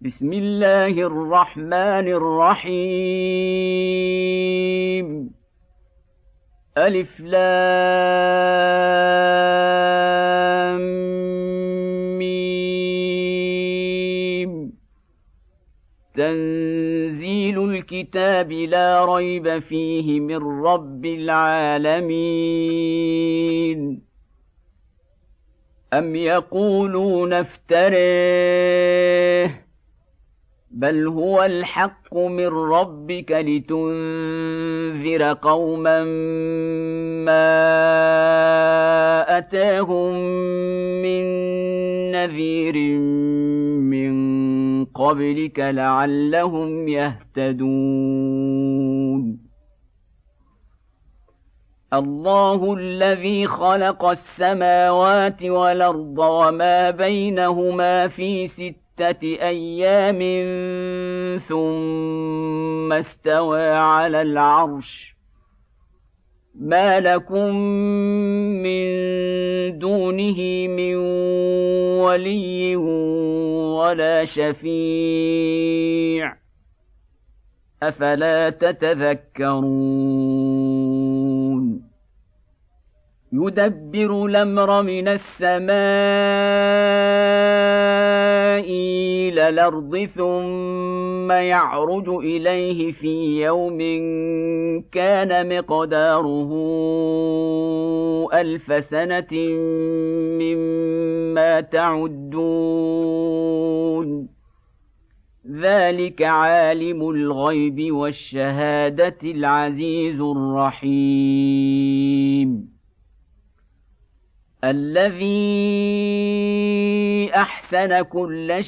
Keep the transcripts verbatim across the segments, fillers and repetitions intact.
بسم الله الرحمن الرحيم ألف لام ميم تنزيل الكتاب لا ريب فيه من رب العالمين أم يقولون افتريه بل هو الحق من ربك لتنذر قوما ما أتاهم من نذير من قبلك لعلهم يهتدون الله الذي خلق السماوات والأرض وما بينهما في ستة أيام ثم استوى على العرش ما لكم من دونه من ولي ولا شفيع أفلا تتذكرون يدبر الأمر من السماء إلى الأرض ثم يعرج إليه في يوم كان مقداره ألف سنة مما تعدون ذلك عالم الغيب والشهادة العزيز الرحيم الذي أحسن كل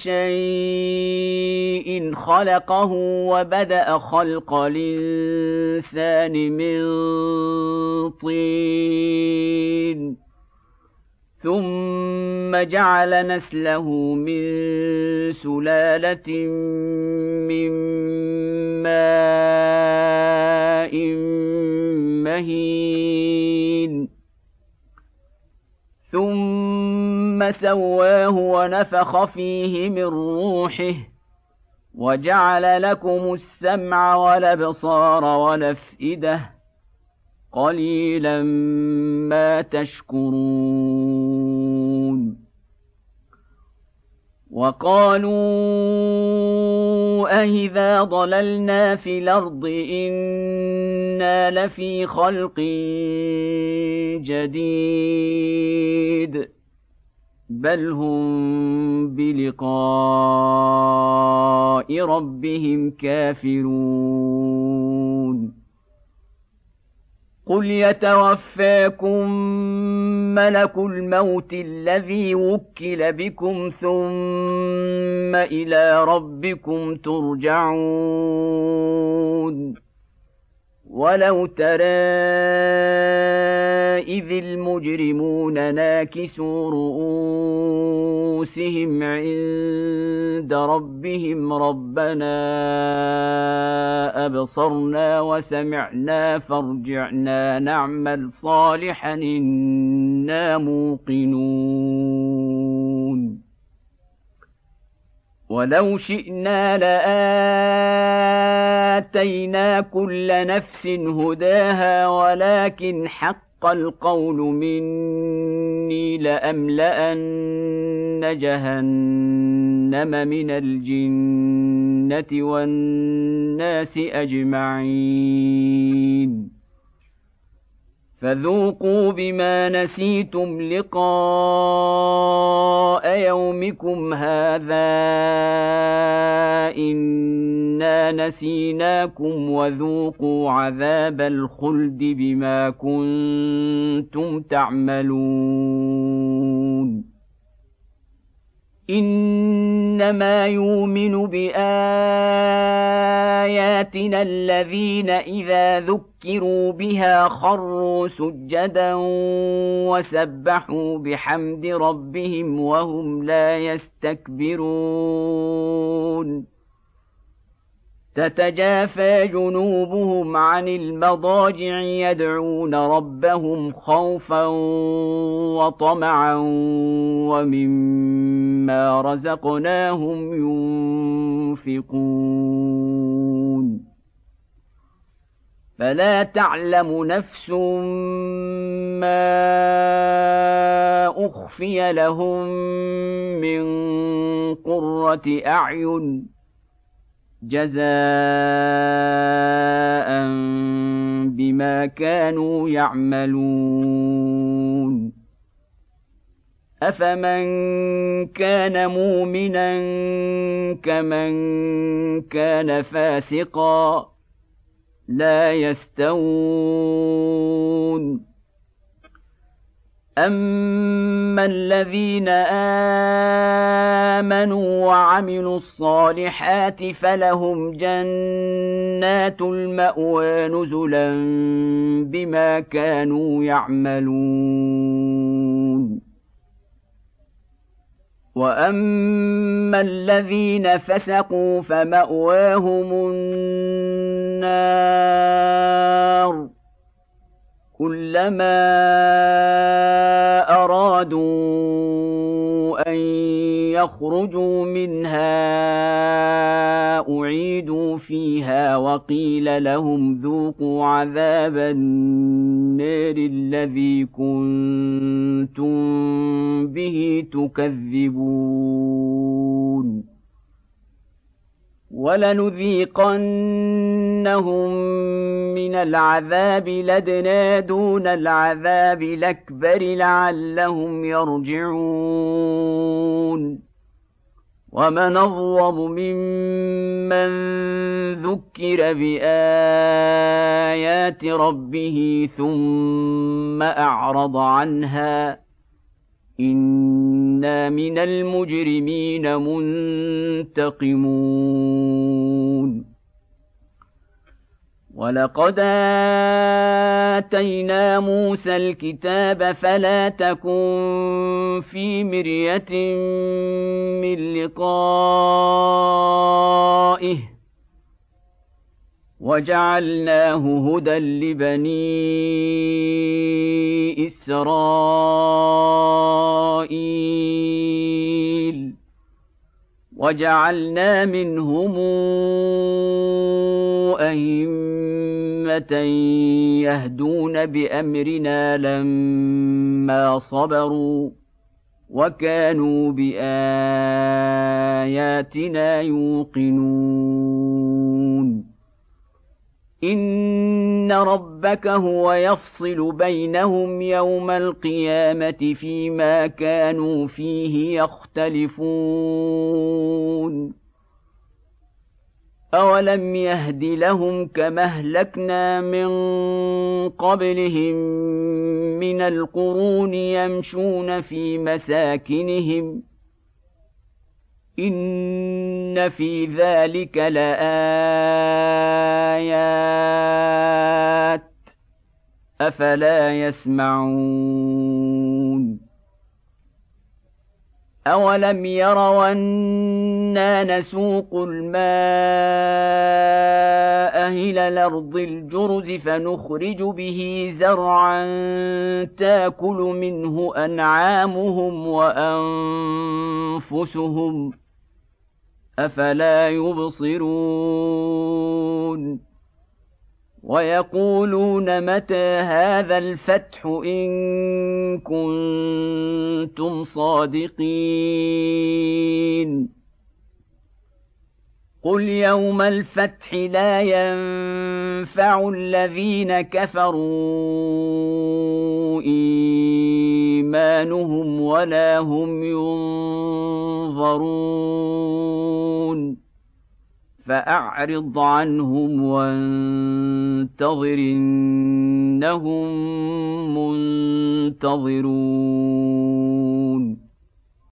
شيء خلقه وبدأ خلق الإنسان من طين ثم جعل نسله من سلالة من ماء مهين ثم سواه ونفخ فيه من روحه وجعل لكم السمع والأبصار والأفئدة قليلا ما تشكرون وقالوا أإذا ضللنا في الأرض إنا لفي خلق جديد بل هم بلقاء ربهم كافرون قل يتوفاكم ملك الموت الذي وكل بكم ثم إلى ربكم ترجعون ولو ترى إذ المجرمون ناكسوا رؤوسهم عند ربهم ربنا أبصرنا وسمعنا فارجعنا نعمل صالحا إنا موقنون ولو شئنا لآتينا كل نفس هداها ولكن حق القول مني لأملأن جهنم من الجنة والناس أجمعين فذوقوا بما نسيتم لقاء يومكم هذا إنا نسيناكم وذوقوا عذاب الخلد بما كنتم تعملون إنما يؤمن بآياتنا الذين إذا ذكروا بها خروا سجدا وسبحوا بحمد ربهم وهم لا يستكبرون تتجافى جنوبهم عن المضاجع يدعون ربهم خوفا وطمعا ومما رزقناهم ينفقون ينفقون فلا تعلم نفس ما أخفي لهم من قرة أعين جزاء بما كانوا يعملون أفمن كان مؤمنا كمن كان فاسقا لا يستوون أما الذين آمنوا وعملوا الصالحات فلهم جنات المأوى نزلا بما كانوا يعملون وأما الذين فسقوا فمأواهم النار كلما أرادوا أن يخرجوا منها أعيدوا فيها وقيل لهم ذوقوا عذاب النار الذي كنتم به تكذبون ولنذيقنهم من العذاب الأدنى دون العذاب الأكبر لعلهم يرجعون ومن أظلم ممن ذكر بآيات ربه ثم أعرض عنها إنا من المجرمين منتقمون ولقد آتينا موسى الكتاب فلا تكن في مرية من لقائه وجعلناه هدى لبني إسرائيل وجعلنا منهم أئمة يهدون بأمرنا لما صبروا وكانوا بآياتنا يوقنون إن ربك هو يفصل بينهم يوم القيامة فيما كانوا فيه يختلفون أولم يهد لهم كما أهلكنا من قبلهم من القرون يمشون في مساكنهم إن في ذلك لآيات أفلا يسمعون أولم يروا أنا نسوق الماء إلى الأرض الجرز فنخرج به زرعا تاكل منه أنعامهم وأنفسهم أفلا يبصرون ويقولون متى هذا الفتح إن كنتم صادقين قل يوم الفتح لا ينفع الذين كفروا إيمانهم ولا هم ينظرون فأعرض عنهم وانتظر إنهم منتظرون